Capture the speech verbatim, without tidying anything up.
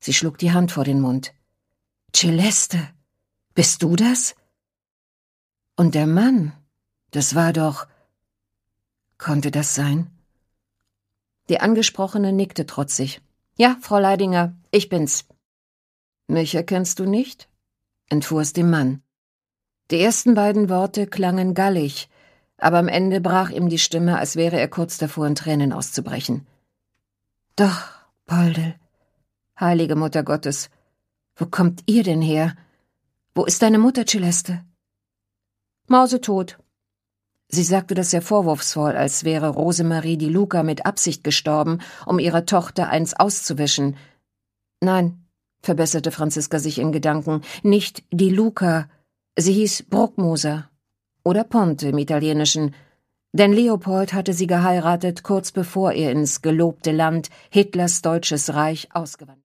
Sie schlug die Hand vor den Mund. »Celeste, bist du das?« »Und der Mann, das war doch...« Konnte das sein? Die Angesprochene nickte trotzig. »Ja, Frau Leidinger, ich bin's.« »Mich erkennst du nicht?« entfuhr es dem Mann. Die ersten beiden Worte klangen gallig, aber am Ende brach ihm die Stimme, als wäre er kurz davor, in Tränen auszubrechen. »Doch, Poldl, heilige Mutter Gottes, wo kommt ihr denn her? Wo ist deine Mutter, Celeste?« »Mausetot.« Sie sagte das sehr vorwurfsvoll, als wäre Rosemarie Di Luca mit Absicht gestorben, um ihrer Tochter eins auszuwischen. »Nein«, verbesserte Franziska sich in Gedanken, »nicht Di Luca, sie hieß Bruckmoser oder Ponte im Italienischen, denn Leopold hatte sie geheiratet, kurz bevor er ins gelobte Land, Hitlers Deutsches Reich, ausgewandert